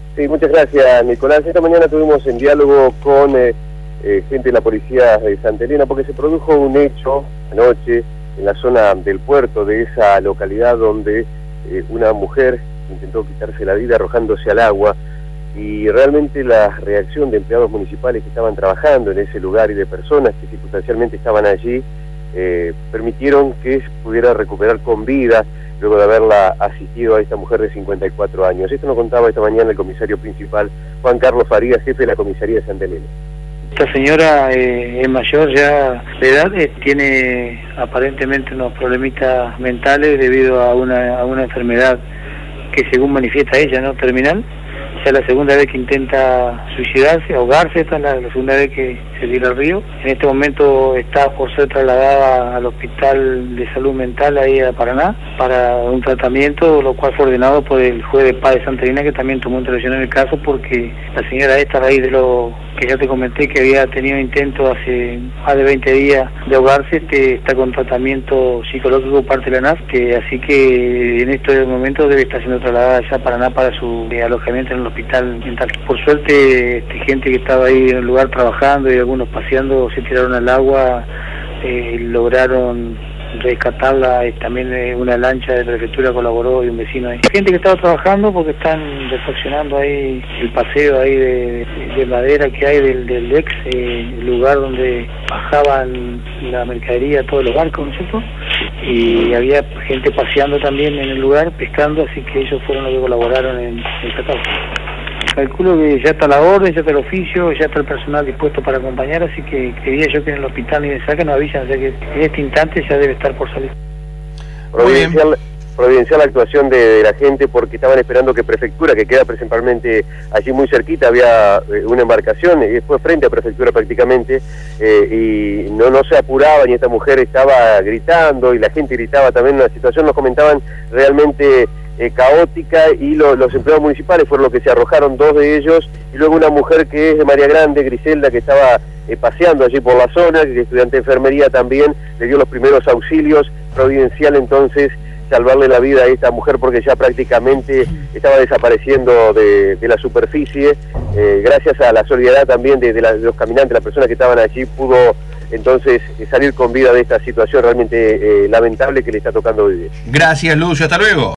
Sí, muchas gracias, Nicolás. Esta mañana tuvimos en diálogo con gente de la policía de Santa Elena porque se produjo un hecho anoche en la zona del puerto de esa localidad donde una mujer intentó quitarse la vida arrojándose al agua, y realmente la reacción de empleados municipales que estaban trabajando en ese lugar y de personas que circunstancialmente estaban allí permitieron que se pudiera recuperar con vida luego de haberla asistido a esta mujer de 54 años. Esto nos contaba esta mañana el comisario principal, Juan Carlos Farías, jefe de la comisaría de Santa Elena. Esta señora es mayor ya de edad, tiene aparentemente unos problemitas mentales debido a una enfermedad que, según manifiesta ella, ¿no?, terminal. Ya la segunda vez que intenta suicidarse, ahogarse. Esta es la segunda vez que se tira al río. En este momento está por ser trasladada al Hospital de Salud Mental ahí a Paraná para un tratamiento, lo cual fue ordenado por el juez de paz de Santa Elena, que también tomó intervención en el caso, porque la señora esta, a raíz de lo que ya te comenté, que había tenido intento hace más de 20 días de ahogarse, está con tratamiento psicológico por parte de la ANAF, así que en estos momentos debe estar siendo trasladada ya a Paraná para su alojamiento en el hospital mental. Por suerte, gente que estaba ahí en el lugar trabajando y algunos paseando se tiraron al agua, lograron rescatarla. También una lancha de prefectura colaboró y un vecino ahí. Gente que estaba trabajando porque están refaccionando ahí el paseo ahí de madera que hay del ex lugar donde bajaban la mercadería, todos los barcos, ¿no es cierto? Y había gente paseando también en el lugar, pescando, así que ellos fueron los que colaboraron en rescatarlo. Calculo que ya está la orden, ya está el oficio, ya está el personal dispuesto para acompañar, así que creía yo que en el hospital ni me sacan, nos avisan, o sea que en este instante ya debe estar por salir. Providencial la actuación de la gente, porque estaban esperando que Prefectura, que queda principalmente allí muy cerquita, había una embarcación, y después frente a Prefectura prácticamente, y no se apuraban, y esta mujer estaba gritando, y la gente gritaba también. Una situación, nos comentaban, realmente caótica, y los empleados municipales fueron los que se arrojaron, dos de ellos, y luego una mujer que es de María Grande, Griselda, que estaba paseando allí por la zona, que es estudiante de enfermería también, le dio los primeros auxilios. Providencial entonces salvarle la vida a esta mujer, porque ya prácticamente estaba desapareciendo de la superficie. Gracias a la solidaridad también de los caminantes, las personas que estaban allí, pudo entonces salir con vida de esta situación realmente lamentable que le está tocando vivir. Gracias, Lucio, hasta luego.